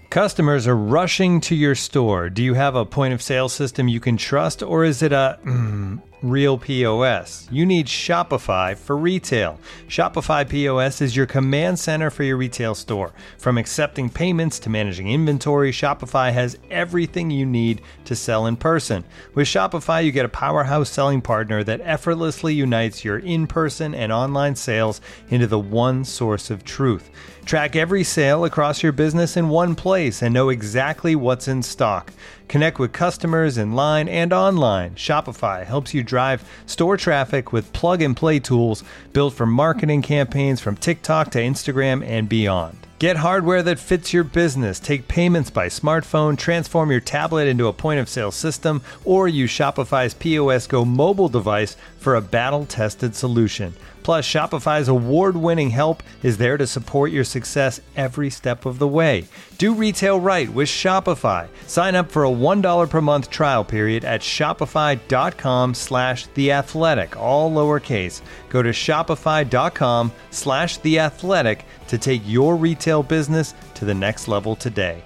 Customers are rushing to your store. Do you have a point of sale system you can trust, or is it a real POS? You need Shopify for retail. Shopify POS is your command center for your retail store. From accepting payments to managing inventory, Shopify has everything you need to sell in person. With Shopify, you get a powerhouse selling partner that effortlessly unites your in-person and online sales into the one source of truth. Track every sale across your business in one place and know exactly what's in stock. Connect with customers in line and online. Shopify helps you drive store traffic with plug-and-play tools built for marketing campaigns from TikTok to Instagram and beyond. Get hardware that fits your business. Take payments by smartphone, transform your tablet into a point-of-sale system, or use Shopify's POS Go mobile device for a battle-tested solution. Plus, Shopify's award-winning help is there to support your success every step of the way. Do retail right with Shopify. Sign up for a $1 per month trial period at shopify.com/theathletic, all lowercase. Go to shopify.com/theathletic to take your retail business to the next level today.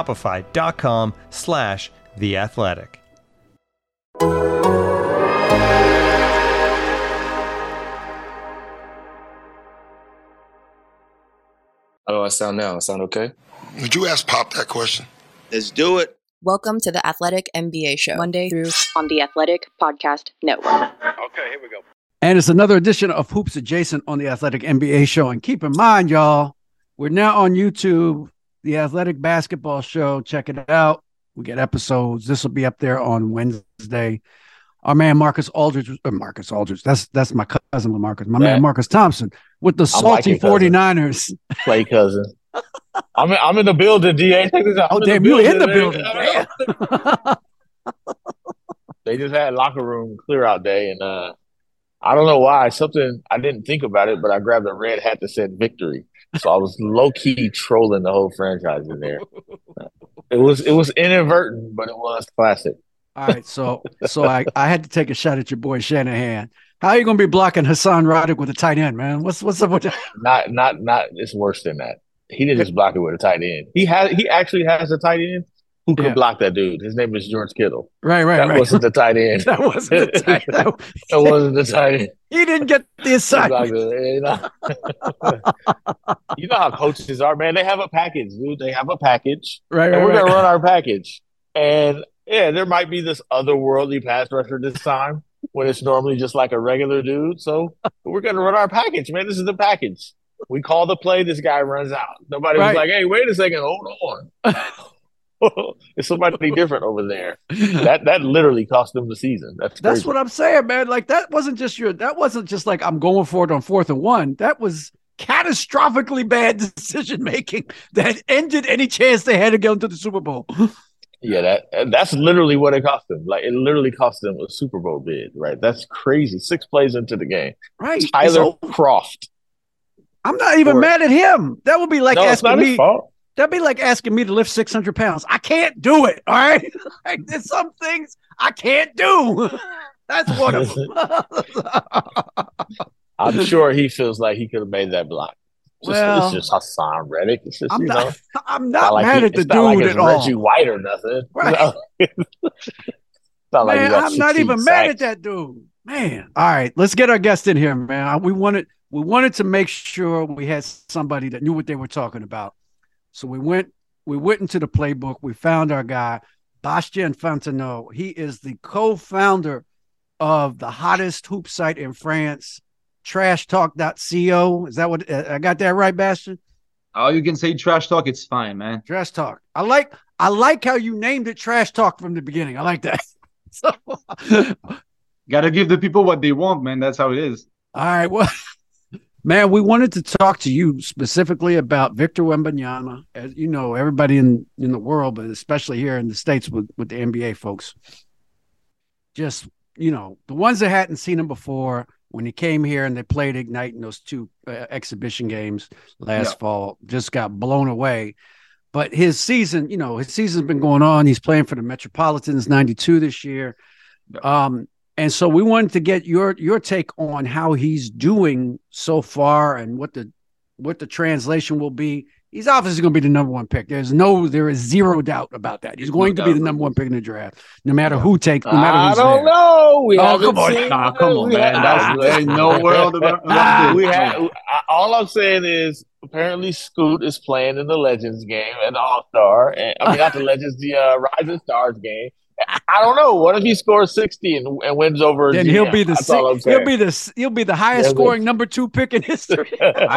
Shopify.com/theathletic. How do I sound now? I sound okay? Would you ask Pop that question? Let's do it. Welcome to the Athletic NBA Show, Monday through on the Athletic Podcast Network. Okay, here we go. And it's another edition of Hoops Adjacent on the Athletic NBA Show. And keep in mind, y'all, we're now on YouTube, the Athletic Basketball Show. Check it out. We get episodes. This will be up there on Wednesday. Our man Marcus Aldridge, that's my cousin LaMarcus. Man Marcus Thompson with the salty 49ers. Play cousin. I'm in the building, DA. Check this out. Oh, damn, you in the building. They just had locker room clear out day, and I don't know why. Something I didn't think about it, but I grabbed a red hat that said victory. So I was low key trolling the whole franchise in there. It was inadvertent, but it was classic. All right, so I had to take a shot at your boy Shanahan. How are you going to be blocking Hassan Reddick with a tight end, man? What's up with that? Not. It's worse than that. He didn't just block it with a tight end. He actually has a tight end who could block that dude. His name is George Kittle. Right. That wasn't the tight end. That wasn't the tight end. That wasn't the tight end. He didn't get the assignment. You know how coaches are, man. They have a package, dude. They have a package. Right. And we're going to run our package. And yeah, there might be this otherworldly pass rusher this time when it's normally just like a regular dude. So we're going to run our package, man. This is the package. We call the play. This guy runs out. Nobody was like, hey, wait a second. Hold on. It's somebody different over there. That literally cost them the season. That's what I'm saying, man. Like that wasn't just like I'm going for it on 4th and 1. That was catastrophically bad decision making that ended any chance they had to get into the Super Bowl. Yeah, that's literally what it cost them. Like, it literally cost them a Super Bowl bid, right? That's crazy. 6 plays into the game. Right. Tyler Kroft. I'm not even mad at him. That would be like asking me. Fault. That'd be like asking me to lift 600 pounds. I can't do it, all right? Like, there's some things I can't do. That's one of them. I'm sure he feels like he could have made that block. It's just Hassan Reddick. It's just, I'm not mad at the dude at all. Reggie White or nothing. Right. I'm not even mad at that dude. Man. All right, let's get our guest in here, man. We wanted to make sure we had somebody that knew what they were talking about. So we went into the playbook. We found our guy, Bastien Fontenot. He is the co-founder of the hottest hoop site in France, trashtalk.co. Is that what I got that right, Bastien? Oh, you can say trash talk. It's fine, man. Trash talk. I like how you named it trash talk from the beginning. I like that. So, gotta give the people what they want, man. That's how it is. All right. Well, man, we wanted to talk to you specifically about Victor Wembanyama. As you know, everybody in the world, but especially here in the States with the NBA folks, just, the ones that hadn't seen him before, when he came here and they played Ignite in those 2 exhibition games last fall, just got blown away. But his season's been going on. He's playing for the Metropolitans 92 this year. And so we wanted to get your take on how he's doing so far and what the translation will be He's obviously going to be the number one pick. There is zero doubt about that. He's going to be the number one pick in the draft, no matter who takes. No matter I who's don't there. know. Come on. Come on, man. There's no world about this. All I'm saying is apparently Scoot is playing in the Legends game and All-Star. And I mean, not the Legends, the Rising Stars game. I don't know. What if he scores 60 and wins over? Then he'll be he'll be the highest scoring number 2 pick in history.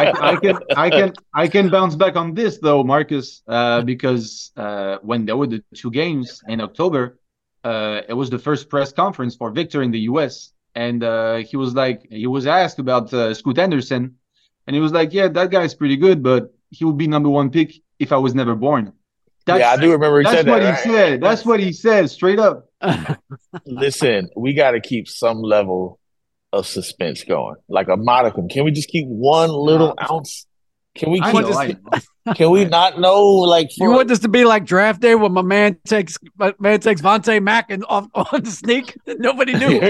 I can bounce back on this though, Marcus, because when there were the 2 games in October, it was the first press conference for Victor in the U.S. and he was asked about Scoot Henderson, and he was like, "Yeah, that guy's pretty good, but he would be number 1 pick if I was never born." I do remember he said that. That's what he said. That's what he said, straight up. Listen, we got to keep some level of suspense going, like a modicum. Can we just keep one little ounce? Can we Can we not know? Like, you want this to be like draft day when my man takes Vontae Mack and off on the sneak? Nobody knew.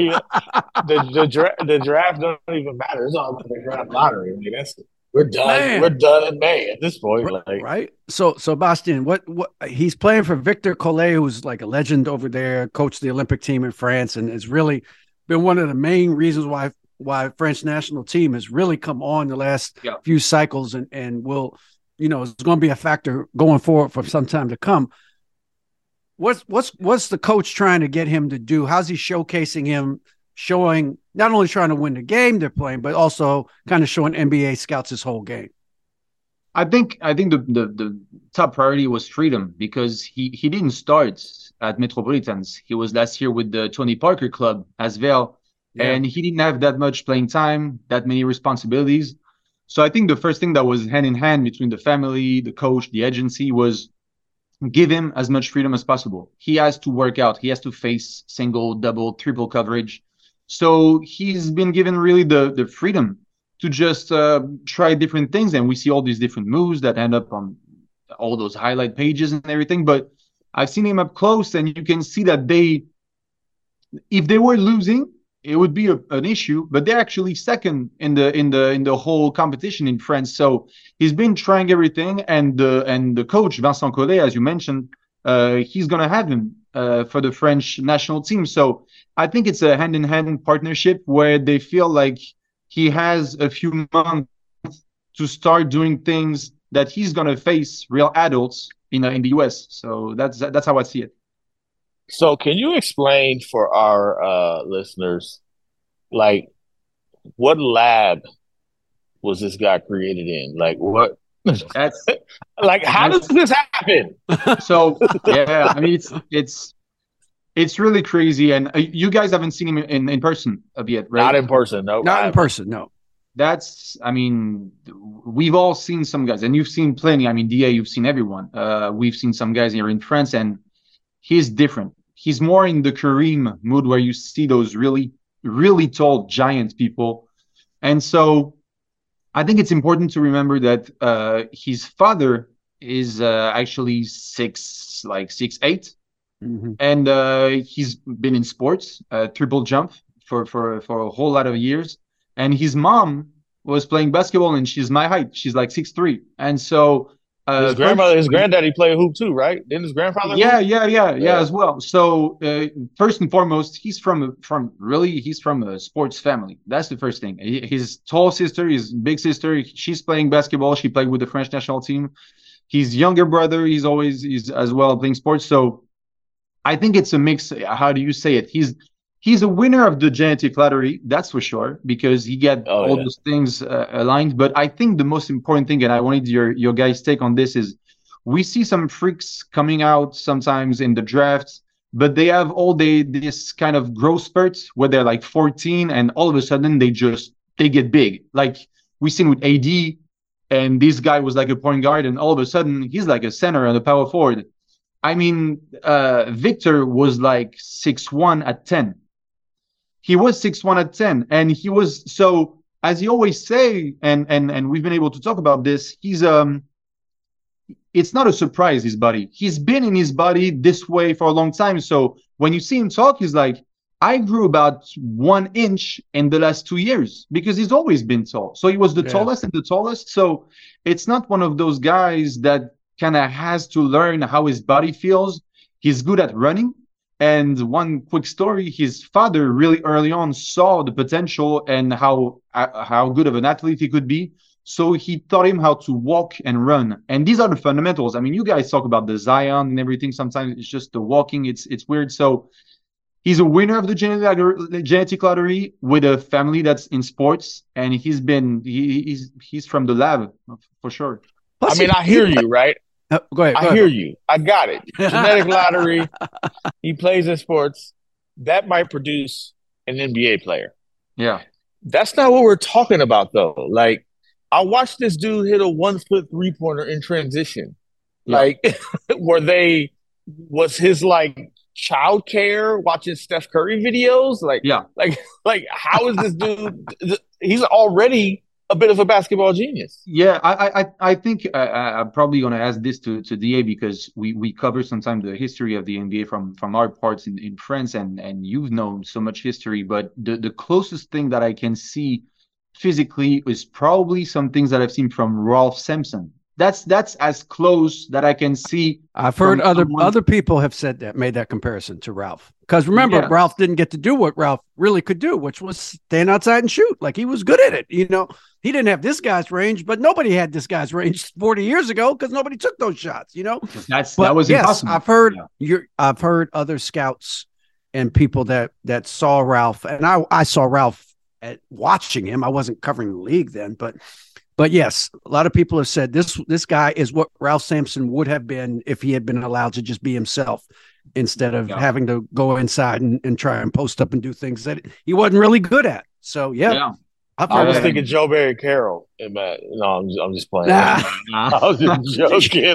The draft doesn't even matter. It's all about the draft lottery. I mean, we're done. Man. We're done in May at this point. Right. So Bastien, what he's playing for Victor Collet, who's like a legend over there, coached the Olympic team in France, and has really been one of the main reasons why French national team has really come on the last few cycles and will, is going to be a factor going forward for some time to come. What's the coach trying to get him to do? How's he showcasing him? Showing not only trying to win the game they're playing, but also kind of showing NBA scouts his whole game. I think the top priority was freedom, because he didn't start at Metropolitans. He was last year with the Tony Parker Club as well, and he didn't have that much playing time, that many responsibilities. So I think the first thing that was hand in hand between the family, the coach, the agency was give him as much freedom as possible. He has to work out. He has to face single, double, triple coverage. So he's been given really the freedom to just try different things. And we see all these different moves that end up on all those highlight pages and everything. But I've seen him up close, and you can see that if they were losing, it would be an issue. But they're actually second in the whole competition in France. So he's been trying everything. And the coach, Vincent Collet, as you mentioned, he's going to have him for the French national team. So I think it's a hand-in-hand partnership where they feel like he has a few months to start doing things that he's going to face real adults in the US. So that's how I see it. So can you explain for our listeners, like, what lab was this guy created in? Like, what? That's like, how does this happen? So yeah, I mean, it's really crazy, and you guys haven't seen him in person yet, right? Not in person, no. Not in person, no. I mean, we've all seen some guys, and you've seen plenty. I mean, DA, you've seen everyone. We've seen some guys here in France, and he's different. He's more in the Kareem mood, where you see those really, really tall giant people. And so I think it's important to remember that his father is actually 6'8". Mm-hmm. And he's been in sports, triple jump for a whole lot of years. And his mom was playing basketball, and she's my height. She's like 6'3". And so his granddaddy played hoop too, right? Didn't his grandfather? Yeah, as well. So first and foremost, he's from a sports family. That's the first thing. His tall sister, his big sister, she's playing basketball. She played with the French national team. His younger brother, he's as well playing sports. So I think it's a mix. How do you say it? He's a winner of the genetic lottery, that's for sure, because he got those things aligned. But I think the most important thing, and I wanted your guys' take on this, is we see some freaks coming out sometimes in the drafts, but they have this kind of growth spurts where they're like 14, and all of a sudden they get big. Like we seen with AD, and this guy was like a point guard, and all of a sudden he's like a center and a power forward. I mean, Victor was like 6'1" at 10. He was 6'1" at 10, and he was, so as you always say, and we've been able to talk about this, he's it's not a surprise, his body. He's been in his body this way for a long time. So when you see him talk, he's like, I grew about 1 inch in the last 2 years because he's always been tall. So he was the tallest and the tallest. So it's not one of those guys that kind of has to learn how his body feels. He's good at running. And one quick story, his father really early on saw the potential and how good of an athlete he could be. So he taught him how to walk and run. And these are the fundamentals. I mean, you guys talk about the Zion and everything. Sometimes it's just the walking. It's weird. So he's a winner of the genetic lottery with a family that's in sports. And he's from the lab for sure. I mean, I hear you, right? Go ahead. I hear you. I got it. Genetic lottery. He plays in sports. That might produce an NBA player. Yeah. That's not what we're talking about, though. Like, I watched this dude hit a 1-foot 3-pointer in transition. Yeah. Like, was his like childcare watching Steph Curry videos? Like, yeah. Like how is this dude? He's already a bit of a basketball genius. Yeah, I think I'm probably going to ask this to DA because we cover sometimes the history of the NBA from our parts in France, and you've known so much history, but the closest thing that I can see physically is probably some things that I've seen from Ralph Sampson. That's as close that I can see. I've heard other people have said that, made that comparison to Ralph. Because remember, Ralph didn't get to do what Ralph really could do, which was stand outside and shoot. Like, he was good at it. You know, he didn't have this guy's range, but nobody had this guy's range 40 years ago because nobody took those shots. You know, that was impossible. I've heard other scouts and people that saw Ralph, and I saw Ralph at watching him. I wasn't covering the league then, but yes, a lot of people have said this guy is what Ralph Sampson would have been if he had been allowed to just be himself instead of having to go inside and try and post up and do things that he wasn't really good at. So, I was thinking Joe Barry Carroll. No, I'm just playing. Nah. I was just joking.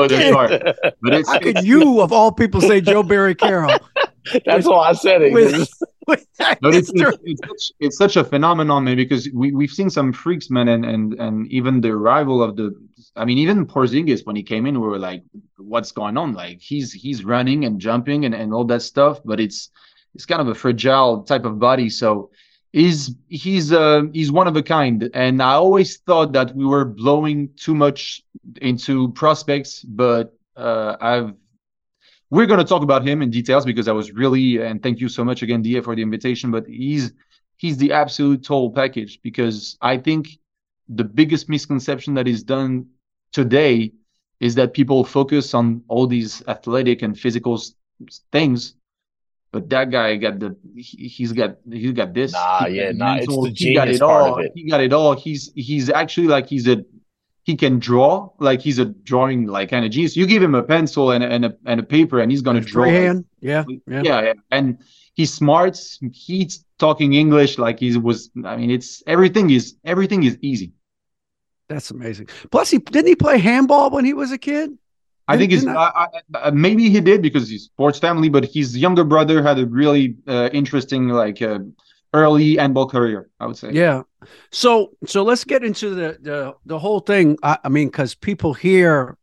How could you, of all people, say Joe Barry Carroll? That's why I said it. But it's such a phenomenon, man, because we've seen some freaks, man, and even the arrival of even Porzingis, when he came in, we were like, what's going on? Like, he's running and jumping and all that stuff, but it's kind of a fragile type of body. So he's one of a kind. And I always thought that we were blowing too much into prospects, but we're going to talk about him in details because I was really, and thank you so much again, Dia, for the invitation, but he's the absolute total package, because I think the biggest misconception that is done today is that people focus on all these athletic and physical things, but that guy he's got this. It's the genius part of it. He got it all. He's actually like he can draw, like he's a drawing like kind of genius. You give him a pencil and a paper, and he's gonna draw. Freehand, yeah. And he's smart. He's talking English like he was. I mean, everything is easy. That's amazing. Plus, didn't he play handball when he was a kid? I think maybe he did because he's sports family, but his younger brother had a really interesting early handball career, I would say. Yeah. So let's get into the whole thing. I mean, because people here,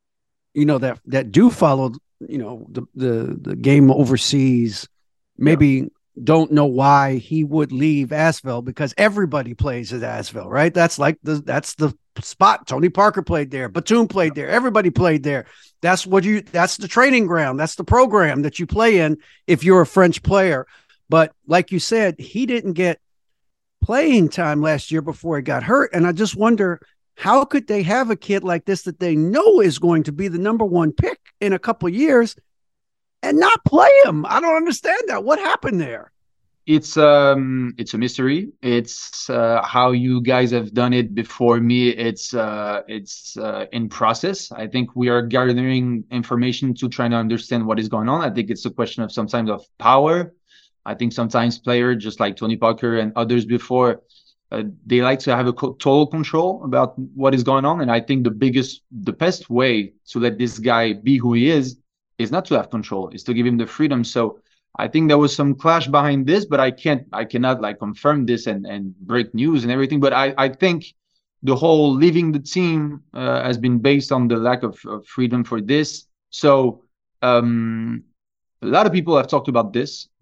that do follow, the game overseas, maybe don't know why he would leave Asvel, because everybody plays at Asvel, right? That's the spot. Tony Parker played there. Batum played there. Everybody played there. That's the training ground. That's the program that you play in if you're a French player. But like you said, he didn't get playing time last year before he got hurt. And I just wonder, how could they have a kid like this that they know is going to be the number one pick in a couple of years and not play him? I don't understand that. What happened there? It's a mystery. It's how you guys have done it before me. It's in process. I think we are gathering information to try to understand what is going on. I think it's a question of sometimes of power. I think sometimes players, just like Tony Parker and others before, they like to have a total control about what is going on. And I think the best way to let this guy be who he is not to have control, is to give him the freedom. So I think there was some clash behind this, but I cannot confirm this and break news and everything. But I think the whole leaving the team has been based on the lack of freedom for this. So a lot of people have talked about this.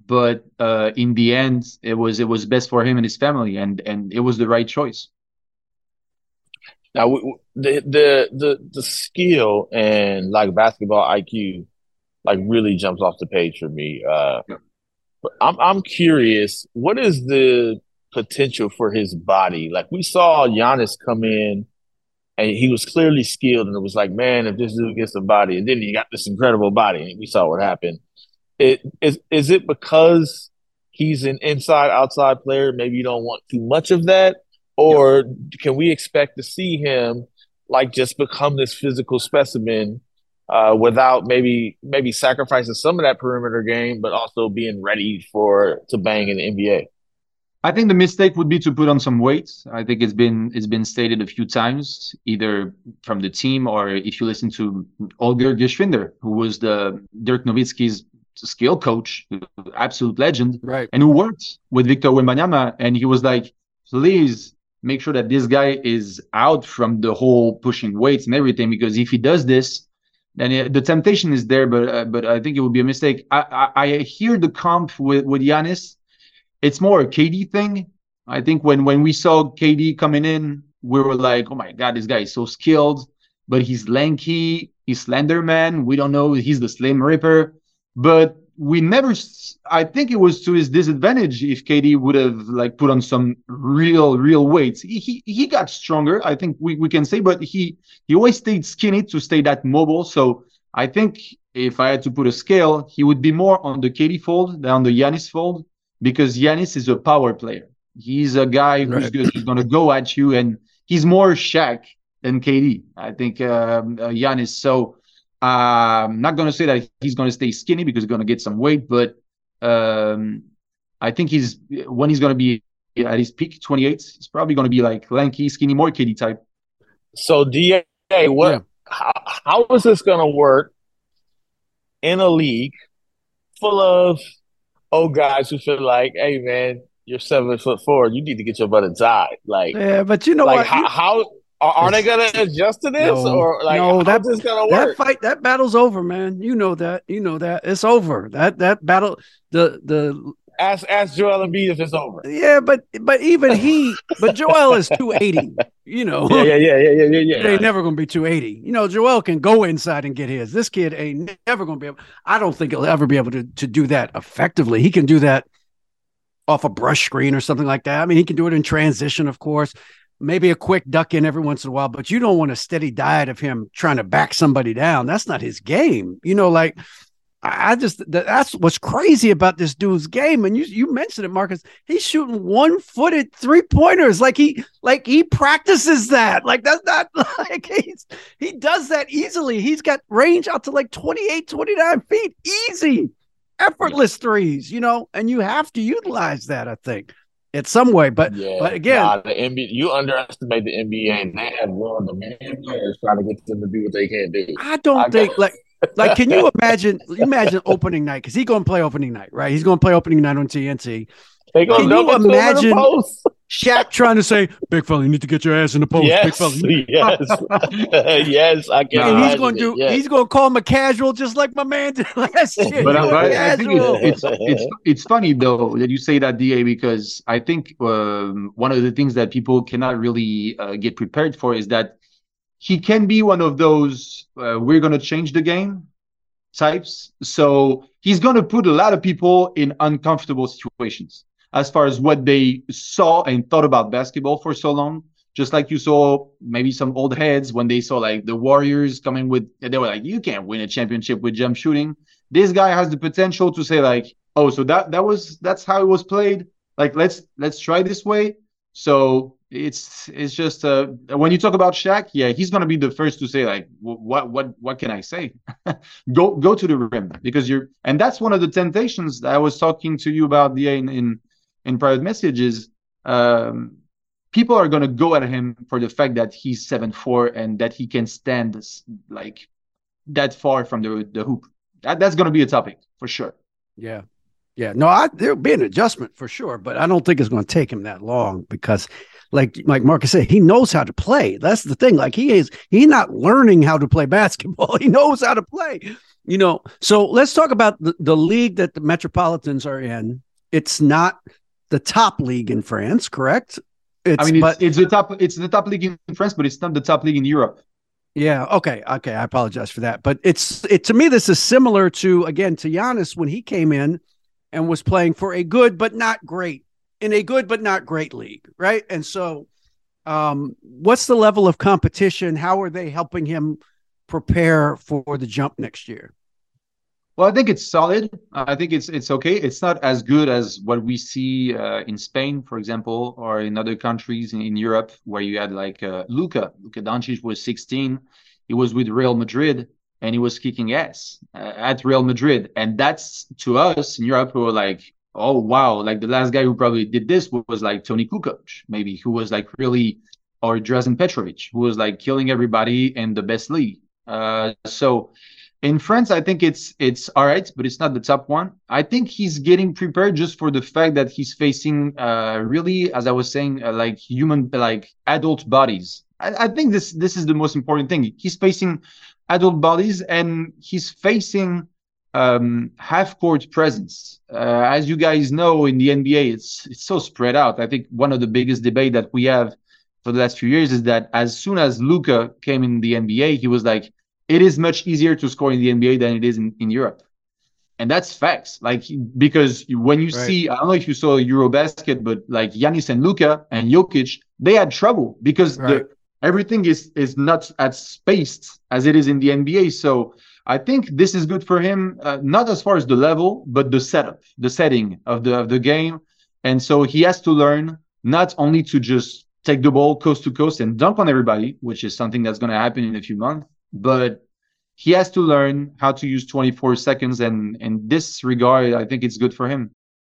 but in the end, it was best for him and his family, and it was the right choice. Now, the skill and like basketball IQ, like really jumps off the page for me. But I'm curious, what is the potential for his body? Like we saw Giannis come in, and he was clearly skilled, and it was like, man, if this dude gets a body, and then he got this incredible body, and we saw what happened. Is it because he's an inside outside player? Maybe you don't want too much of that, or can we expect to see him like just become this physical specimen without maybe sacrificing some of that perimeter game, but also being ready to bang in the NBA? I think the mistake would be to put on some weight. I think it's been stated a few times, either from the team or if you listen to Holger Geschwinder, who was the Dirk Nowitzki's skill coach, absolute legend, right? And who worked with Victor Wembanyama, and he was like, please make sure that this guy is out from the whole pushing weights and everything, because if he does this, then the temptation is there. But I think it would be a mistake. I hear the comp with Giannis. It's more a KD thing. I think when we saw KD coming in, we were like, oh my God, this guy is so skilled, but he's lanky, he's slender man. We don't know, he's the Slim Reaper. But we never, I think it was to his disadvantage if KD would have like put on some real weights. He got stronger, I think we can say, but he always stayed skinny to stay that mobile. So I think if I had to put a scale, he would be more on the KD fold than on the Giannis fold, because Giannis is a power player. He's a guy who's going to go at you, and he's more Shaq than KD. I think Giannis. So I'm not going to say that he's going to stay skinny because he's going to get some weight, but I think when he's going to be at his peak, 28, he's probably going to be like lanky, skinny, more KD type. So DA, how is this going to work in a league full of old guys who feel like, hey man, you're 7'4", you need to get your butt inside? Like, yeah, but you know like what? how are they going to adjust to this, or like how's this going to work? That battle's over, man. You know that. It's over. That battle. The ask Joel Embiid if it's over. Yeah, but even but Joel is 280. You know. Yeah. They ain't never gonna be 280. You know, Joel can go inside and get his. This kid ain't never gonna be able. I don't think he'll ever be able to do that effectively. He can do that off a brush screen or something like that. I mean, he can do it in transition, of course. Maybe a quick duck in every once in a while, but you don't want a steady diet of him trying to back somebody down. That's not his game. You know, like that's what's crazy about this dude's game. And you mentioned it, Marcus. He's shooting 1-footed 3-pointers. Like he practices that. Like that's not like he does that easily. He's got range out to like 28, 29 feet. Easy, effortless threes, you know, and you have to utilize that, I think. In some way, but again, the NBA, you underestimate the NBA, and they have one of the main players trying to get them to do what they can't do. I don't think like can you imagine opening night, because he's going to play opening night, right? He's going to play opening night on TNT. Can you imagine Shaq trying to say, "Big fella, you need to get your ass in the post"? Yes, big fella. Yes, I can. And he's going to he's going to call him a casual, just like my man did last year. But I think it's funny though that you say that, DA, because I think one of the things that people cannot really get prepared for is that he can be one of those we're going to change the game types. So he's going to put a lot of people in uncomfortable situations as far as what they saw and thought about basketball for so long. Just like you saw maybe some old heads when they saw like the Warriors coming with, they were like, you can't win a championship with jump shooting. This guy has the potential to say like, oh, so that's how it was played. Like, let's try this way. So it's just when you talk about Shaq, yeah, he's gonna be the first to say like, what can I say? go to the rim, because and that's one of the temptations that I was talking to you about in private messages. People are gonna go at him for the fact that he's 7'4" and that he can stand like that far from the hoop. That's gonna be a topic for sure. Yeah. No, there'll be an adjustment for sure, but I don't think it's going to take him that long, because like Marcus said, he knows how to play. That's the thing. Like he's not learning how to play basketball. He knows how to play. So let's talk about the league that the Metropolitans are in. It's not the top league in France, correct? It's the top league in France, but it's not the top league in Europe. Yeah. Okay. I apologize for that, but to me, this is similar to Giannis when he came in and was playing for a good but not great league, right? And so, what's the level of competition? How are they helping him prepare for the jump next year? Well, I think it's solid. I think it's okay. It's not as good as what we see in Spain, for example, or in other countries in Europe where you had like Luka Doncic was 16. He was with Real Madrid and he was kicking ass at Real Madrid. And that's to us in Europe who were like, oh, wow. Like the last guy who probably did this was like Toni Kukoc, maybe, who was like really, or Drazen Petrovic, who was like killing everybody in the best league. So in France, I think it's all right, but it's not the top one. I think he's getting prepared just for the fact that he's facing really, as I was saying, like adult bodies. I think this is the most important thing. He's facing adult bodies and he's facing half-court presence. As you guys know, in the NBA, it's so spread out. I think one of the biggest debate that we have for the last few years is that as soon as Luka came in the NBA, he was like, it is much easier to score in the NBA than it is in Europe. And that's facts. Like, because when you see, I don't know if you saw Eurobasket, but like Giannis and Luka and Jokic, they had trouble because everything is not as spaced as it is in the NBA. So I think this is good for him, not as far as the level, but the setup, the setting of the game. And so he has to learn not only to just take the ball coast to coast and dunk on everybody, which is something that's going to happen in a few months, but he has to learn how to use 24 seconds. And in this regard, I think it's good for him.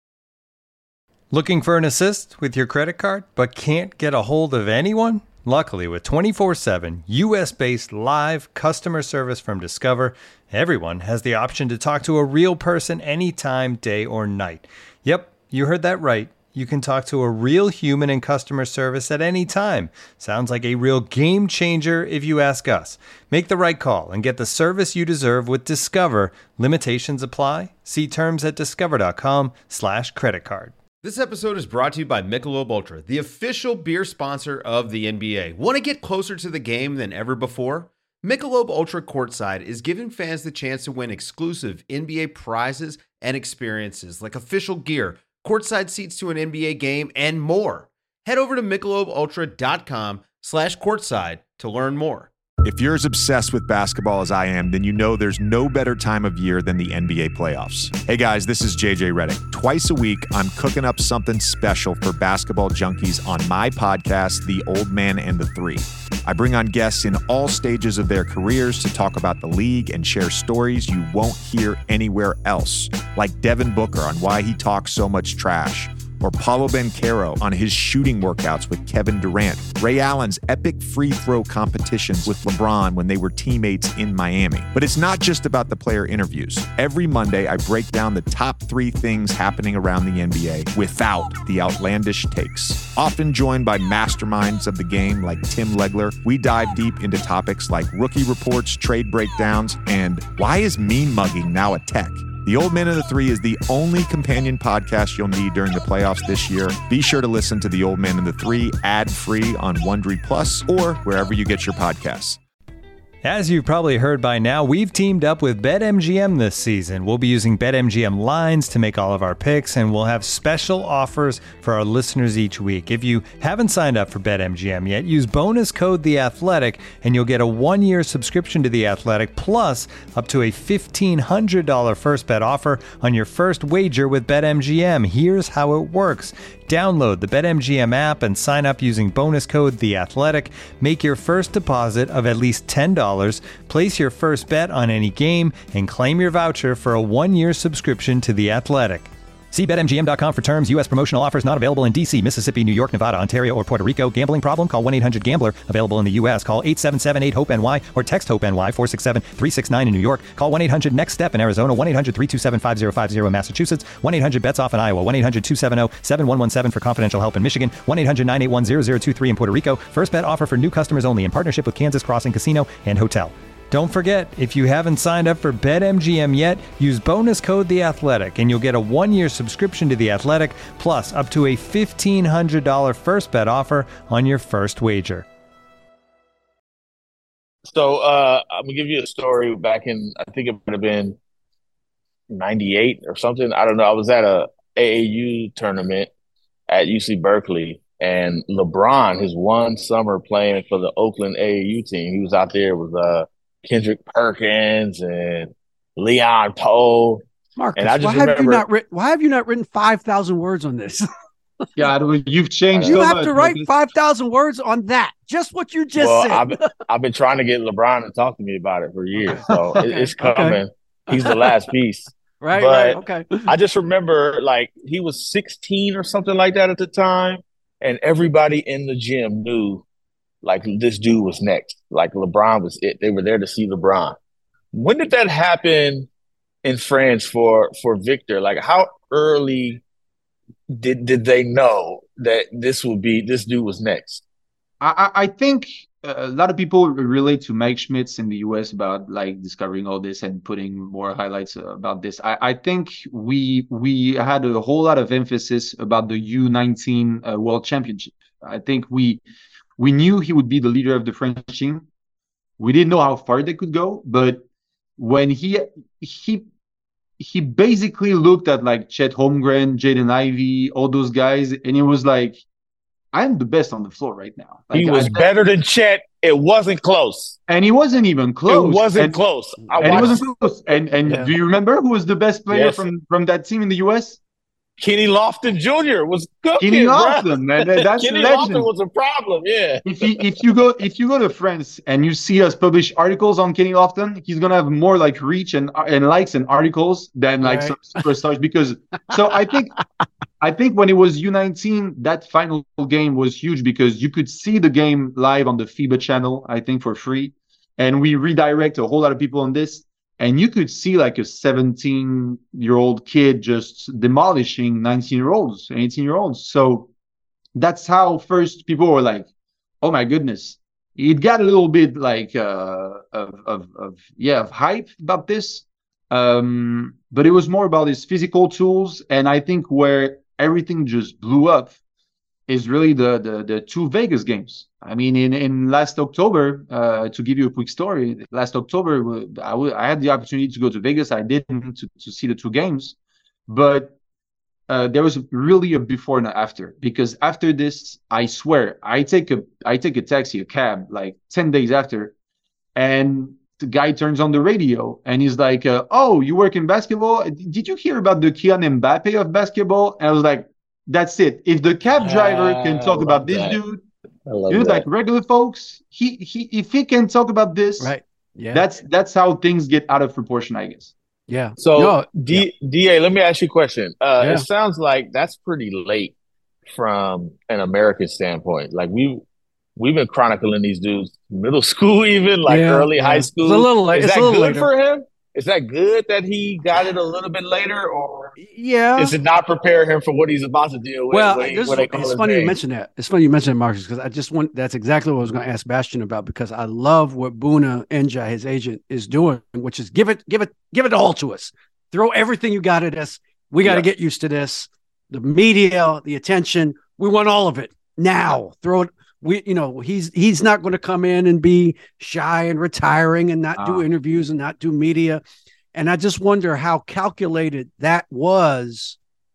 Looking for an assist with your credit card, but can't get a hold of anyone? Luckily, with 24/7 U.S.-based live customer service from Discover, everyone has the option to talk to a real person anytime, day or night. Yep, you heard that right. You can talk to a real human in customer service at any time. Sounds like a real game changer if you ask us. Make the right call and get the service you deserve with Discover. Limitations apply. See terms at discover.com/creditcard. This episode is brought to you by Michelob Ultra, the official beer sponsor of the NBA. Want to get closer to the game than ever before? Michelob Ultra Courtside is giving fans the chance to win exclusive NBA prizes and experiences like official gear, courtside seats to an NBA game, and more. Head over to MichelobUltra.com/courtside to learn more. If you're as obsessed with basketball as I am, then you know there's no better time of year than the NBA playoffs. Hey guys, this is JJ Redick. Twice a week, I'm cooking up something special for basketball junkies on my podcast, The Old Man and the Three. I bring on guests in all stages of their careers to talk about the league and share stories you won't hear anywhere else, like Devin Booker on why he talks so much trash, or Paolo Banchero on his shooting workouts with Kevin Durant, Ray Allen's epic free throw competitions with LeBron when they were teammates in Miami. But it's not just about the player interviews. Every Monday, I break down the top 3 things happening around the NBA without the outlandish takes. Often joined by masterminds of the game like Tim Legler, we dive deep into topics like rookie reports, trade breakdowns, and why is mean mugging now a tech? The Old Man and the Three is the only companion podcast you'll need during the playoffs this year. Be sure to listen to The Old Man and the Three ad-free on Wondery Plus or wherever you get your podcasts. As you've probably heard by now, we've teamed up with BetMGM this season. We'll be using BetMGM lines to make all of our picks, and we'll have special offers for our listeners each week. If you haven't signed up for BetMGM yet, use bonus code The Athletic, and you'll get a 1-year subscription to The Athletic, plus up to a $1,500 first bet offer on your first wager with BetMGM. Here's how it works. Download the BetMGM app and sign up using bonus code The Athletic. Make your first deposit of at least $10. Place your first bet on any game and claim your voucher for a 1-year subscription to The Athletic. See BetMGM.com for terms. U.S. promotional offers not available in D.C., Mississippi, New York, Nevada, Ontario, or Puerto Rico. Gambling problem? Call 1-800-GAMBLER. Available in the U.S. Call 877-8-HOPE-NY or text HOPE-NY 467-369 in New York. Call 1-800-NEXT-STEP in Arizona. 1-800-327-5050 in Massachusetts. 1-800-BETS-OFF in Iowa. 1-800-270-7117 for confidential help in Michigan. 1-800-981-0023 in Puerto Rico. First bet offer for new customers only in partnership with Kansas Crossing Casino and Hotel. Don't forget, if you haven't signed up for BetMGM yet, use bonus code The Athletic, and you'll get a 1-year subscription to The Athletic, plus up to a $1,500 first bet offer on your first wager. So I'm gonna give you a story back in, I think it would have been 98 or something. I don't know. I was at a AAU tournament at UC Berkeley, and LeBron, his one summer playing for the Oakland AAU team, he was out there with Kendrick Perkins and Leon Poe. Marcus, and I just why have you not written 5,000 words on this? Yeah, you've changed. You so have much, to write 5,000 words on that. Just what you just said. I've been trying to get LeBron to talk to me about it for years, so it's coming. He's the last piece. Right. Okay. I just remember, like, he was 16 or something like that at the time, and everybody in the gym knew, like, this dude was next. Like, LeBron was it. They were there to see LeBron. When did that happen in France for Victor? Like, how early did they know that this dude was next? I think a lot of people relate to Mike Schmitz in the US about like discovering all this and putting more highlights about this. I think we had a whole lot of emphasis about the U19 World Championship. I think we knew he would be the leader of the French team. We didn't know how far they could go, but when he basically looked at like Chet Holmgren, Jaden Ivey, all those guys, and he was like, I'm the best on the floor right now. Like, he was better than Chet. It wasn't close. And he wasn't even close. It wasn't close. And it wasn't close. And do you remember who was the best player from that team in the US? Kenny Lofton Jr. was cooking. Kenny Lofton, man. That's Kenny legend. Lofton was a problem, yeah. If you go to France and you see us publish articles on Kenny Lofton, he's gonna have more like reach and likes and articles than like some superstars. Because so I think when it was U19, that final game was huge because you could see the game live on the FIBA channel, I think for free, and we redirect a whole lot of people on this. And you could see like a 17-year-old kid just demolishing 19-year-olds, 18-year-olds. So that's how first people were like, "Oh my goodness!" It got a little bit like of hype about this, but it was more about his physical tools. And I think where everything just blew up is really the two Vegas games. I mean, in last October, to give you a quick story, last October, I had the opportunity to go to Vegas. I didn't to see the two games, but there was really a before and after, because after this, I swear, I take a taxi, a cab, like 10 days after, and the guy turns on the radio and he's like, "Oh, you work in basketball? Did you hear about the Kylian Mbappe of basketball?" And I was like, that's it. If the cab driver can talk about this dude, like regular folks, if he can talk about this, right? Yeah, that's how things get out of proportion, I guess. Yeah. So DA, let me ask you a question. It sounds like that's pretty late from an American standpoint. Like we've been chronicling these dudes middle school, even like early high school. It's a little late. Is that good for him? Is that good that he got it a little bit later, or is it not prepare him for what he's about to deal with? Well, it's funny you mention that. It's funny you mention that, Marcus, because that's exactly what I was going to ask Bastian about, because I love what Bouna N'Jah, his agent, is doing, which is give it all to us. Throw everything you got at us. We got to get used to this. The media, the attention, we want all of it now. Throw it. He's not going to come in and be shy and retiring and not do interviews and not do media. And I just wonder how calculated that was,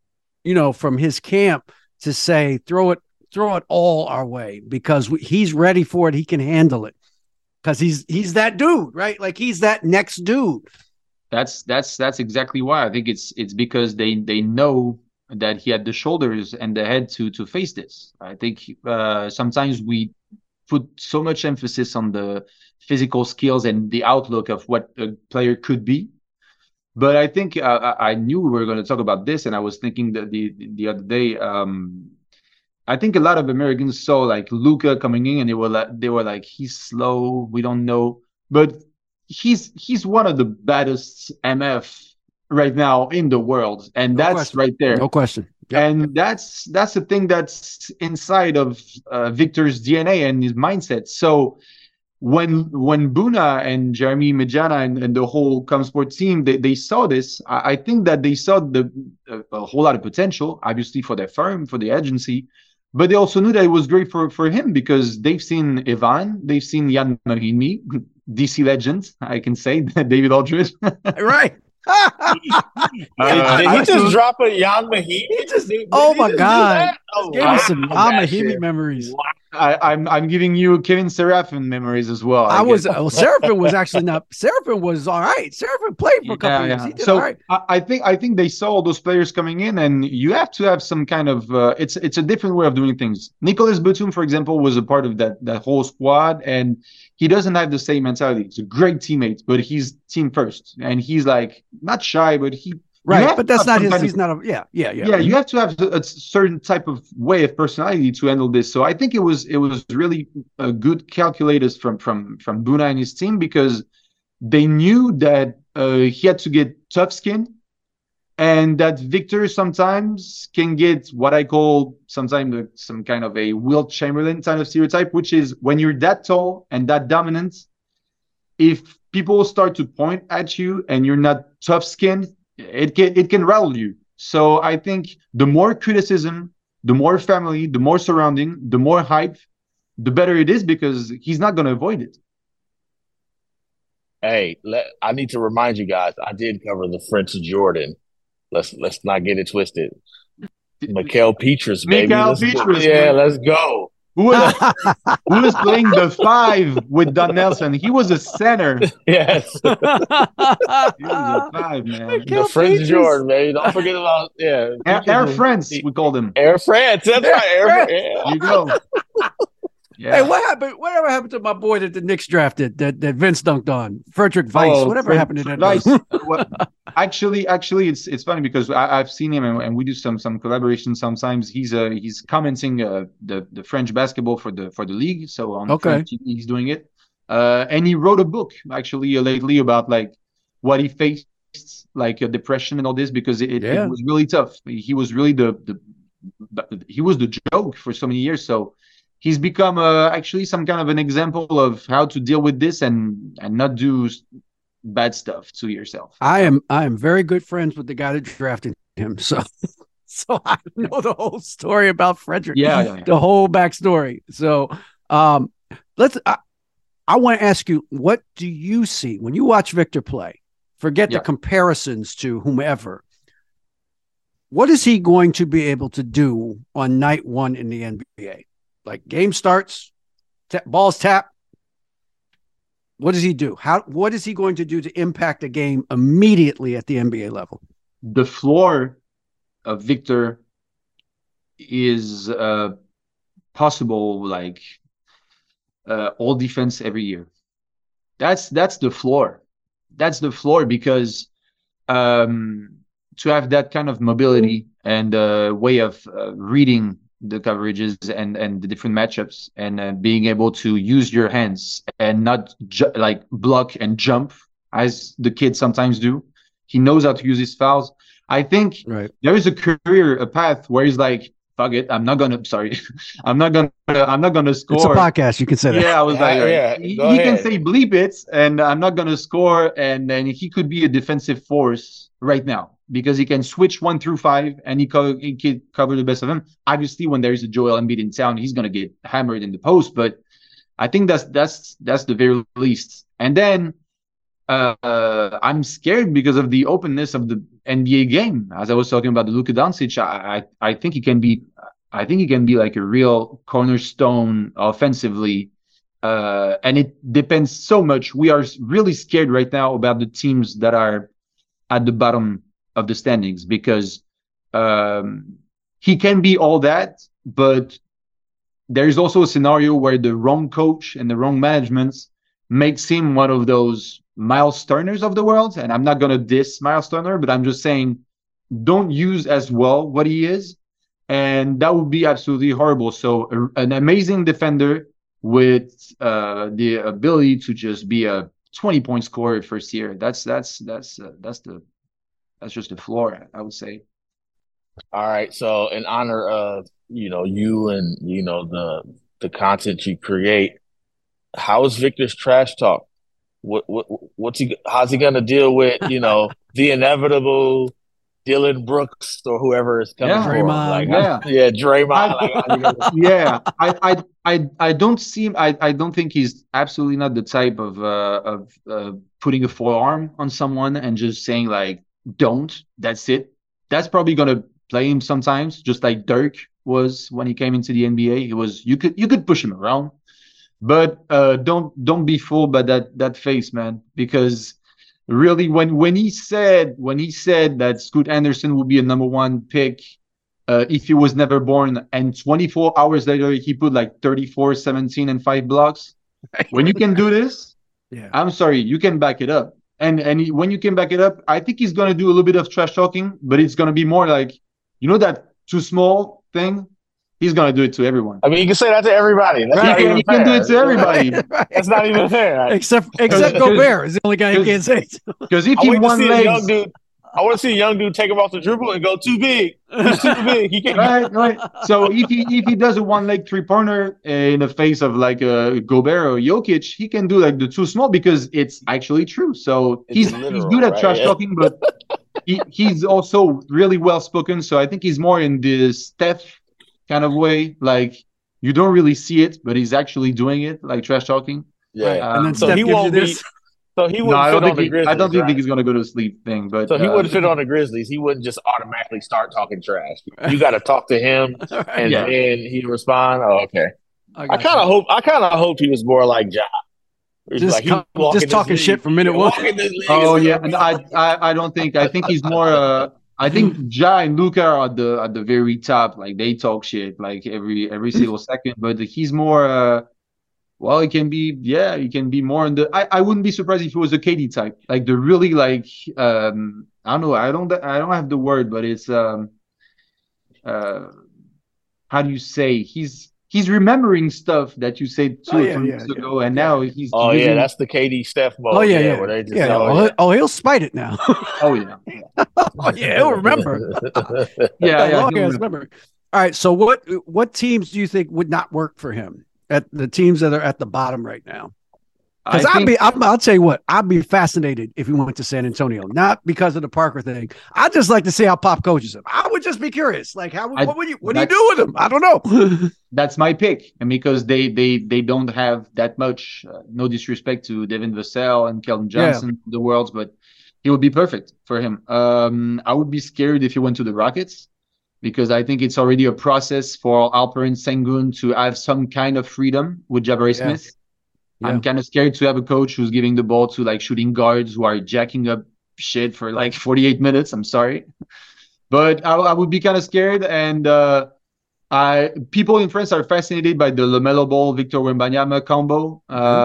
from his camp to say, throw it all our way, because he's ready for it. He can handle it because he's that dude, right? Like he's that next dude. That's exactly why. I think it's because they know that he had the shoulders and the head to face this. I think sometimes we put so much emphasis on the physical skills and the outlook of what a player could be. But I think I knew we were going to talk about this, and I was thinking that the other day, I think a lot of Americans saw like Luka coming in, and they were like, he's slow, we don't know, but he's one of the baddest MF right now in the world, and that's right there, no question. Yep. And that's the thing that's inside of Victor's DNA and his mindset. So when Buna and Jeremy Medjana and the whole ComSport team, they saw this. I think that they saw a whole lot of potential, obviously, for their firm, for the agency, but they also knew that it was great for him because they've seen Ivan, they've seen Jan Mahimi, DC legend, I can say, David Aldridge. Right. Did he just drop a Jan Mahimi? Oh my God! Oh, Gave me some Jan that Mahimi shit. memories. I'm giving you Kevin Seraphin memories as well. Seraphin was actually not. Seraphin was all right. Seraphin played for a couple years. He did all right. I think they saw all those players coming in, and you have to have some kind of. It's a different way of doing things. Nicolas Batum, for example, was a part of that whole squad, and he doesn't have the same mentality. He's a great teammate, but he's team first, and he's like not shy, but he. Right, but that's not his. He's not a. Yeah. You have to have a certain type of way of personality to handle this. So I think it was really a good calculators from Buna and his team because they knew that he had to get tough skin, and that Victor sometimes can get what I call sometimes some kind of a Wilt Chamberlain kind of stereotype, which is when you're that tall and that dominant, if people start to point at you and you're not tough skinned. It can rattle you. So I think the more criticism, the more family, the more surrounding, the more hype, the better it is because he's not going to avoid it. Hey, I need to remind you guys, I did cover the French Jordan. Let's not get it twisted. Mikael Pietrus, baby. Let's go. Who was playing the 5 with Don Nelson? He was a center. Yes. He was a 5, man. The French Jordan, baby. Don't forget about Air France, we called him. Air France. That's right. Air France. There you go. Yeah. Hey, what happened? Whatever happened to my boy that the Knicks drafted that Vince dunked on? Frederick Weiss. Whatever happened to that? Weiss. Actually, it's funny because I've seen him and we do some collaboration sometimes. He's commenting the French basketball for the league. So on the French TV, he's doing it. And he wrote a book actually lately about like what he faced, like depression and all this because it was really tough. He was really he was the joke for so many years. So. He's become actually some kind of an example of how to deal with this and not do bad stuff to yourself. I am very good friends with the guy that drafted him, so I know the whole story about Frederick. Yeah. The whole backstory. So I want to ask you, what do you see when you watch Victor play? Forget the comparisons to whomever. What is he going to be able to do on night one in the NBA? Like game starts, balls tap. What does he do? What is he going to do to impact a game immediately at the NBA level? The floor of Victor is possible, like all defense every year. That's the floor. That's the floor because to have that kind of mobility and way of reading the coverages and the different matchups and being able to use your hands and not like block and jump as the kids sometimes do. He knows how to use his fouls. I think there is a path where he's like, fuck it, I'm not gonna score. It's a podcast. You can say that. Yeah, I was he can say bleep it, and I'm not gonna score, and then he could be a defensive force right now because he can switch 1 through 5 and he can cover the best of them. Obviously, when there is a Joel Embiid in town, he's gonna get hammered in the post, but I think that's the very least. And then I'm scared because of the openness of the NBA game. As I was talking about the Luka Doncic, I think he can be like a real cornerstone offensively. And it depends so much. We are really scared right now about the teams that are at the bottom of the standings because he can be all that, but there's also a scenario where the wrong coach and the wrong management makes him one of those Miles Turners of the world. And I'm not going to diss Miles Turner, but I'm just saying don't use as well what he is. And that would be absolutely horrible. So an amazing defender with the ability to just be a 20-point scorer first year. That's just the floor, I would say. All right. So in honor of, you and, the content you create, how is Victor's trash talk? How's he gonna deal with, the inevitable Dylan Brooks or whoever is coming for him? Like, Draymond. I don't see him. I don't think he's absolutely not the type of putting a forearm on someone and just saying like, don't, that's it. That's probably gonna play him sometimes, just like Dirk was when he came into the NBA. It was you could push him around, but don't be fooled by that face, man. Because really, when he said that Scoot Anderson would be a number 1 pick if he was never born, and 24 hours later he put like 34, 17, and 5 blocks. When you can do this, I'm sorry, you can back it up. And when you can back it up, I think he's gonna do a little bit of trash talking, but it's gonna be more like, that too small thing. He's gonna do it to everyone. I mean, you can say that to everybody. That's right. He can do it to everybody. That's not even fair. Right? Except Gobert is the only guy who can't say it. Because if he won legs, I want to see a young dude take him off the dribble and go too big. He's too big. He can't. Right. So if he does a 1-leg 3-pointer in the face of like a Gobert or Jokic, he can do like the too small because it's actually true. So he's good at trash talking, but he's also really well spoken. So I think he's more in the Steph kind of way. Like you don't really see it, but he's actually doing it, like trash talking. Yeah. And then so Steph he gives won't you be. this. So he wouldn't fit on the Grizzlies. I don't think he's going to go to sleep thing. But so he wouldn't fit on the Grizzlies. He wouldn't just automatically start talking trash. You got to talk to him, and then he respond. Oh, okay. I kind of hope he was more like Ja. Just talking shit from minute 1. Oh yeah, and I don't think. I think he's more. I think Ja and Luka are at the very top. Like they talk shit like every single second. But he's more. Well, he can be more in the. I wouldn't be surprised if he was a KD type, like the really like. I don't know. I don't have the word, but it's how do you say he's remembering stuff that you said 2 or 3 years ago, and now he's. Oh yeah, that's the KD Steph mode. Oh yeah. Where they just, he'll spite it now. Oh yeah. Oh yeah, he'll remember. Yeah. Remember. All right. So what teams do you think would not work for him? At the teams that are at the bottom right now, because I'll tell you what, I'd be fascinated if he went to San Antonio, not because of the Parker thing. I'd just like to see how Pop coaches him. I would just be curious, like what do you do with him? I don't know. That's my pick, and because they don't have that much. No disrespect to Devin Vassell and Keldon Johnson, the worlds, but he would be perfect for him. I would be scared if he went to the Rockets, because I think it's already a process for Alperen Sengun to have some kind of freedom with Jabari Smith. Yeah. I'm kind of scared to have a coach who's giving the ball to like shooting guards who are jacking up shit for like 48 minutes. I'm sorry. But I would be kind of scared. And people in France are fascinated by the LaMelo Ball, Victor Wembanyama combo.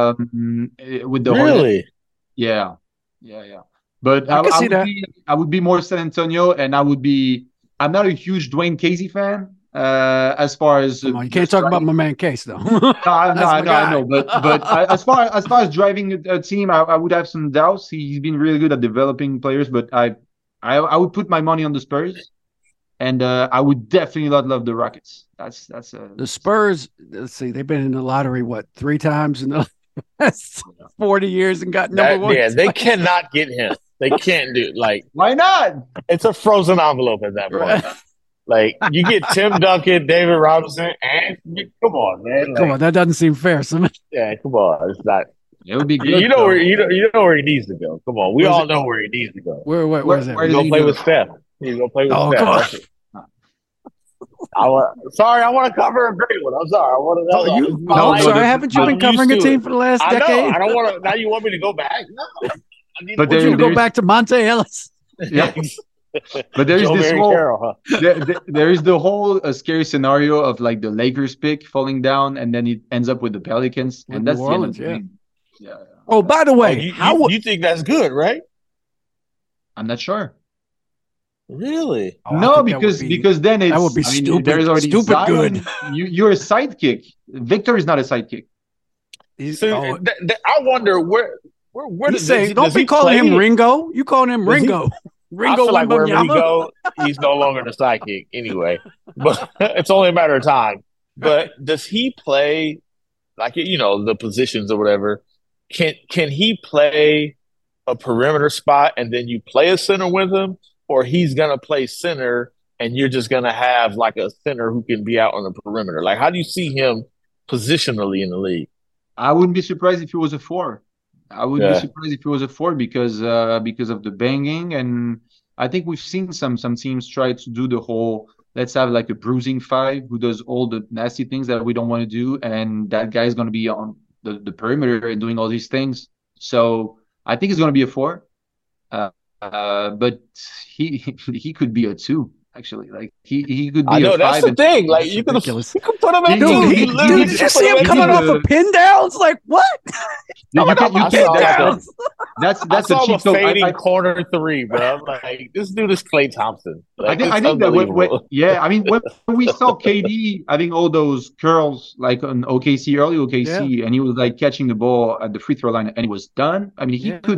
With the really? Hornets. Yeah. But I would be more San Antonio, and I'm not a huge Dwayne Casey fan. As far as you can't talk about my man Case though. I know, but as far as driving a team, I would have some doubts. He's been really good at developing players, but I would put my money on the Spurs, and I would definitely not love the Rockets. That's the Spurs. Let's see, they've been in the lottery 3 times in the last 40 years and got number 1. Yeah, they cannot get him. They can't do why not? It's a frozen envelope at that point. Right. Like you get Tim Duncan, David Robinson, and come on, man. Come on, that doesn't seem fair. Yeah, come on, it's not. It would be good. You know where he needs to go. Come on, we all know where he needs to go. Where's that? He's gonna play with Steph. He's gonna play with Steph. I want to cover a great one. I'm sorry. I'm sorry. Haven't you been covering a team for the last decade? I don't want to. Now you want me to go back? No. I want you to go back to Monte Ellis. Yeah. But there is this whole there is the whole scary scenario of like the Lakers pick falling down, and then it ends up with the Pelicans, and that's New Orleans, the end of the game. Oh, by the way, you think that's good, right? I'm not sure. Really? No, because then it's that would be stupid. There's already stupid Zion. good. You're a sidekick. Victor is not a sidekick. I wonder where he's saying. Don't be calling him Ringo. You calling him Ringo. Ringo, I feel like wherever he go, he's no longer the sidekick anyway. But it's only a matter of time. But does he play like the positions or whatever. Can he play a perimeter spot and then you play a center with him, or he's gonna play center and you're just gonna have like a center who can be out on the perimeter? Like, how do you see him positionally in the league? I wouldn't be surprised if he was a 4. I wouldn't be surprised if he was a 4 because of the banging, and I think we've seen some teams try to do the whole let's have like a bruising 5 who does all the nasty things that we don't want to do, and that guy is going to be on the perimeter and doing all these things. So I think he's going to be a 4, but he could be a 2. Actually, like he could be. I know a 5 that's the thing. Like you can put him in. Dude, did you see him coming off of pin downs? Like what? You can't pin downs. That's I saw a cheat him fading code. corner 3, bro. I'm like, this dude is Klay Thompson. Like, I think that when we saw KD having all those curls like on early OKC, and he was like catching the ball at the free throw line and he was done. I mean,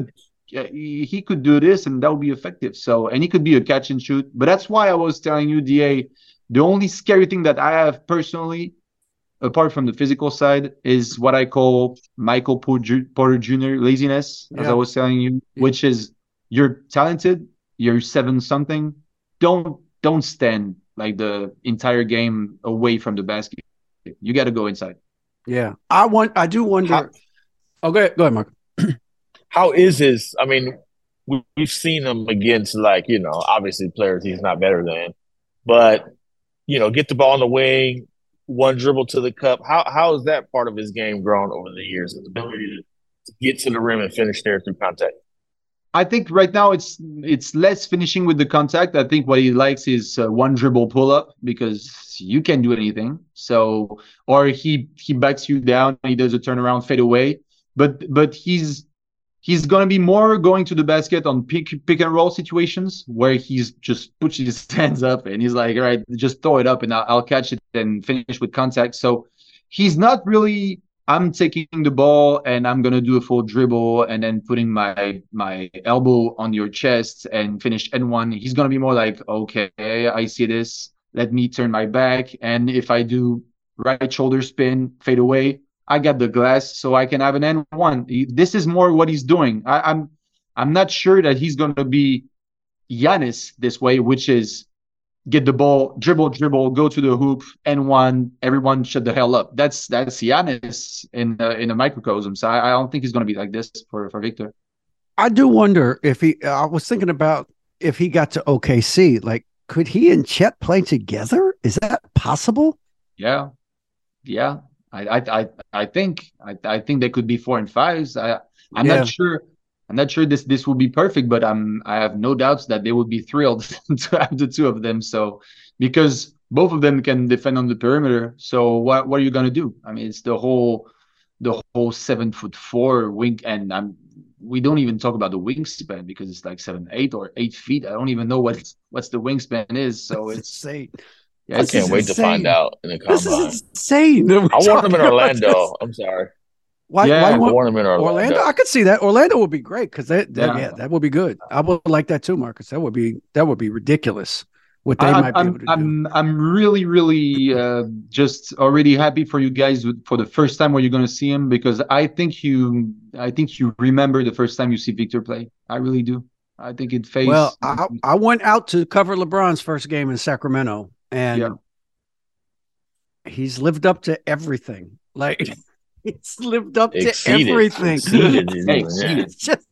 he could do this and that would be effective. So, and he could be a catch and shoot. But that's why I was telling you, DA, the only scary thing that I have personally, apart from the physical side, is what I call Michael Porter Jr. laziness, as I was telling you, which is you're talented, you're 7-something. Don't stand like the entire game away from the basket. You got to go inside. Yeah. I do wonder. Go ahead, Mark. How is his? I mean, we've seen him against obviously players he's not better than, but get the ball on the wing, one dribble to the cup. How is that part of his game grown over the years? His ability to get to the rim and finish there through contact. I think right now it's less finishing with the contact. I think what he likes is one dribble pull up because you can't do anything. So, or he backs you down, he does a turnaround fade away, but he's going to be more going to the basket on pick and roll situations where he's just puts his hands up and he's like, all right, just throw it up and I'll catch it and finish with contact. So he's not really, I'm taking the ball and I'm going to do a full dribble and then putting my elbow on your chest and finish N1. He's going to be more like, okay, I see this. Let me turn my back. And if I do right shoulder spin, fade away, I got the glass so I can have an N1. This is more what he's doing. I'm not sure that he's going to be Giannis this way, which is get the ball, dribble, go to the hoop, N1, everyone shut the hell up. That's Giannis in a microcosm. So I don't think he's going to be like this for Victor. I do wonder if I was thinking about if he got to OKC, like could he and Chet play together? Is that possible? Yeah. I think they could be 4 and 5s. I'm not sure. I'm not sure this will be perfect, but I have no doubts that they would be thrilled to have the 2 of them. So because both of them can defend on the perimeter. So what are you gonna do? I mean, it's the whole 7'4" wing, and we don't even talk about the wingspan because it's like 7'8" or 8 feet. I don't even know what's the wingspan is. So it's insane. Yeah, I can't wait to find out in the combine. This is insane. I want him in Orlando. I'm sorry. Why I want him in Orlando. I could see that. Orlando would be great because that would be good. I would like that too, Marcus. That would be ridiculous. What they might be able to do. I'm really, really just already happy for you guys for the first time where you're going to see him because I think you remember the first time you see Victor play. I really do. I think it fades. Well, I went out to cover LeBron's first game in Sacramento. And he's lived up to everything. Like he's lived up to everything. It's just,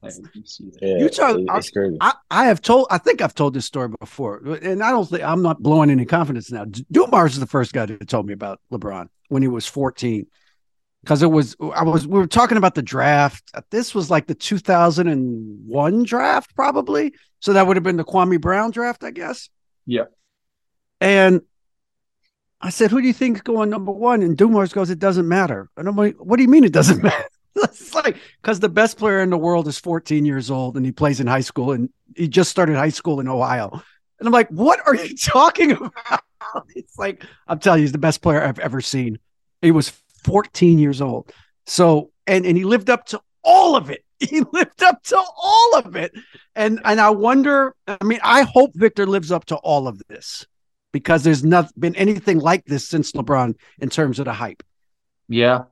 I think I've told this story before, and I'm not blowing any confidence now. Dumars is the first guy that told me about LeBron when he was 14. Because we were talking about the draft. This was like the 2001 draft, probably. So that would have been the Kwame Brown draft, I guess. Yeah. And I said, who do you think is going number 1? And Dumars goes, it doesn't matter. And I'm like, what do you mean it doesn't matter? It's like, because the best player in the world is 14 years old and he plays in high school and he just started high school in Ohio. And I'm like, what are you talking about? It's like, I'm telling you, he's the best player I've ever seen. He was 14 years old. So, and he lived up to all of it. He lived up to all of it. And I wonder, I hope Victor lives up to all of this. Because there's not been anything like this since LeBron in terms of the hype. Yeah,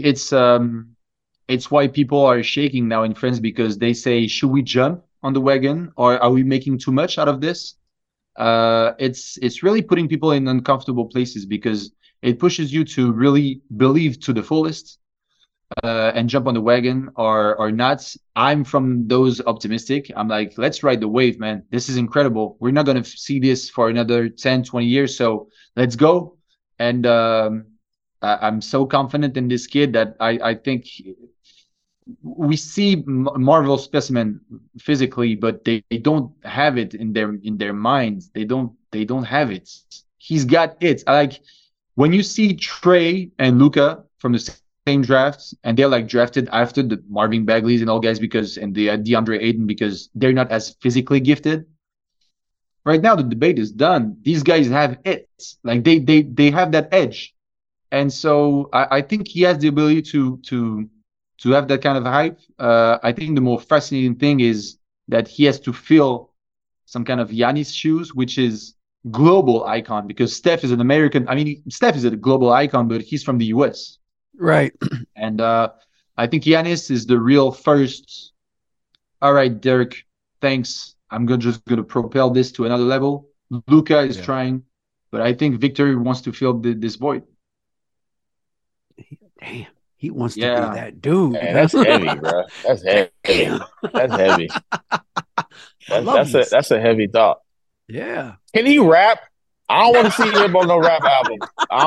it's why people are shaking now in France because they say, should we jump on the wagon or are we making too much out of this? It's really putting people in uncomfortable places because it pushes you to really believe to the fullest and jump on the wagon or not. I'm from those optimistic. I'm like, let's ride the wave, man. This is incredible. We're not going to see this for another 10, 20 years. So let's go. And I'm so confident in this kid that I think we see Marvel specimen physically, but they don't have it in their minds. They don't have it. He's got it. Like when you see Trey and Luka from the same drafts, and they're like drafted after the Marvin Bagleys and all guys and the DeAndre Ayton because they're not as physically gifted. Right now, the debate is done. These guys have it. Like they have that edge, and so I think he has the ability to have that kind of hype. I think the more fascinating thing is that he has to fill some kind of Giannis shoes, which is global icon because Steph is an American. I mean, Steph is a global icon, but he's from the US. Right. And I think Giannis is the real first. All right, Derek, thanks. I'm just going to propel this to another level. Luka is trying, but I think Victor wants to fill this void. Damn. He wants to be that dude. Man, that's heavy, bro. That's heavy. That's heavy. That's a heavy thought. Yeah. Can he rap? I don't want to see him on no rap album. I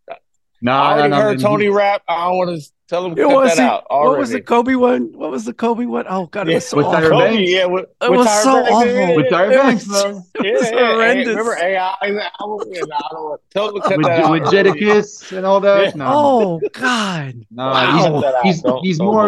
already heard Tony rap. I don't want to tell him to cut that out. What was the Kobe one? Oh God, it was so awful. Kobe, it was so awful. With Tyra Banks, bro. Horrendous. Remember AI? I don't want to tell him to cut that out. With Jadakiss and all that. No. Oh God. No, wow.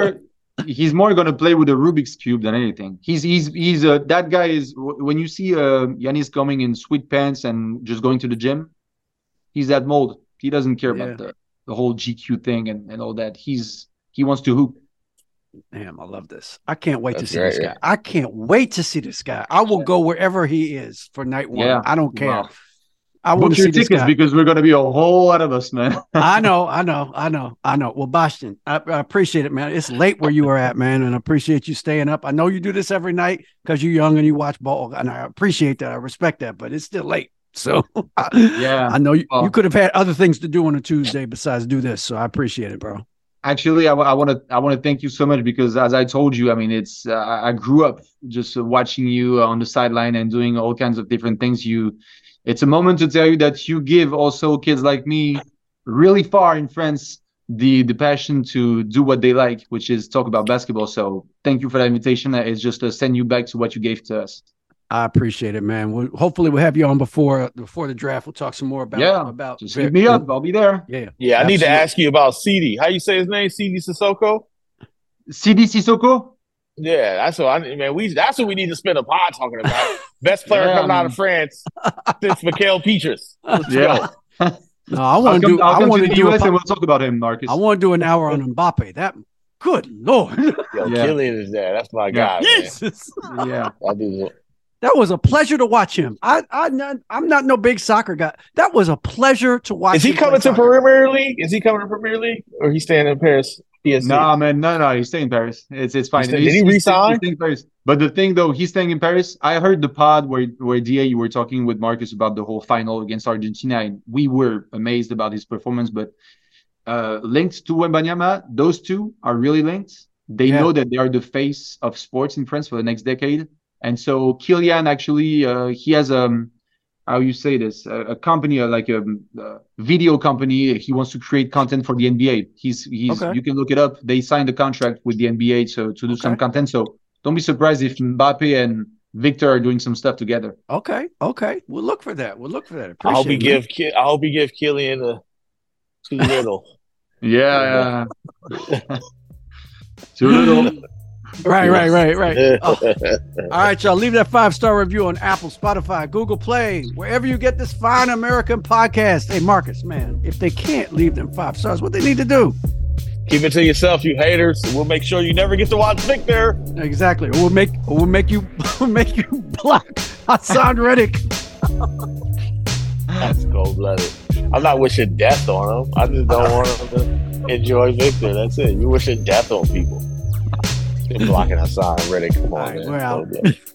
He's more going to play with a Rubik's Cube than anything. He's that guy is when you see Giannis coming in sweat pants and just going to the gym, he's that mold. He doesn't care about the whole GQ thing and all that. He wants to hoop. Damn, I love this. I can't wait to see this guy. I can't wait to see this guy. I will go wherever he is for night one. Yeah. I don't care. Wow. I want to see this guy because we're going to be a whole lot of us, man. I know. Well, Boston, I appreciate it, man. It's late where you are at, man, and I appreciate you staying up. I know you do this every night because you're young and you watch ball, and I appreciate that. I respect that, but it's still late. So I know you could have had other things to do on a Tuesday besides do this. So I appreciate it, bro. Actually, I want to thank you so much because as I told you, I mean, it's I grew up just watching you on the sideline and doing all kinds of different things. It's a moment to tell you that you give also kids like me really far in France the passion to do what they like, which is talk about basketball. So thank you for that invitation. It's just to send you back to what you gave to us. I appreciate it, man. Hopefully we'll have you on before the draft. We'll talk some more about just hit me up. I'll be there. Yeah. I need to ask you about CD. How you say his name? CD Sissoko? CD Sissoko? Yeah, that's what that's what we need to spend a pod talking about. Best player coming out of France since Mikael Pietrus. Let's go. No, I want to do. I want to do. And we'll talk about him, Marcus. I want to do an hour on Mbappe. That good Lord. Kylian is there. That's my guy. Jesus. Man. Yeah, I do. That was a pleasure to watch him. I'm not no big soccer guy. That was a pleasure to watch. Is he coming to Premier League? Is he coming to Premier League, or he's staying in Paris? PSG? No, man, no. He's staying in Paris. It's fine. Did he resign? He's Paris. But the thing, though, he's staying in Paris. I heard the pod where DA you were talking with Marcus about the whole final against Argentina, and we were amazed about his performance. But linked to Wembanyama, those two are really linked. They know that they are the face of sports in France for the next decade. And so Kylian actually, he has how you say this, a company, like a video company. He wants to create content for the NBA. He's okay. You can look it up. They signed a contract with the NBA to do some content. So don't be surprised if Mbappe and Victor are doing some stuff together. Okay. We'll look for that. I hope he give Kylian too little. Yeah. Too little. Right. Oh. All right, y'all. Leave that 5-star review on Apple, Spotify, Google Play, wherever you get this fine American podcast. Hey, Marcus, man, if they can't leave them 5 stars, what they need to do? Keep it to yourself, you haters. We'll make sure you never get to watch Victor. Exactly. We'll make you block Hassan Reddick. That's cold-blooded. I'm not wishing death on him. I just don't want him to. Enjoy Victor. That's it. You wishing death on people. They're blocking Hassan Reddick. Come on, All right, man. we're out. Slow down.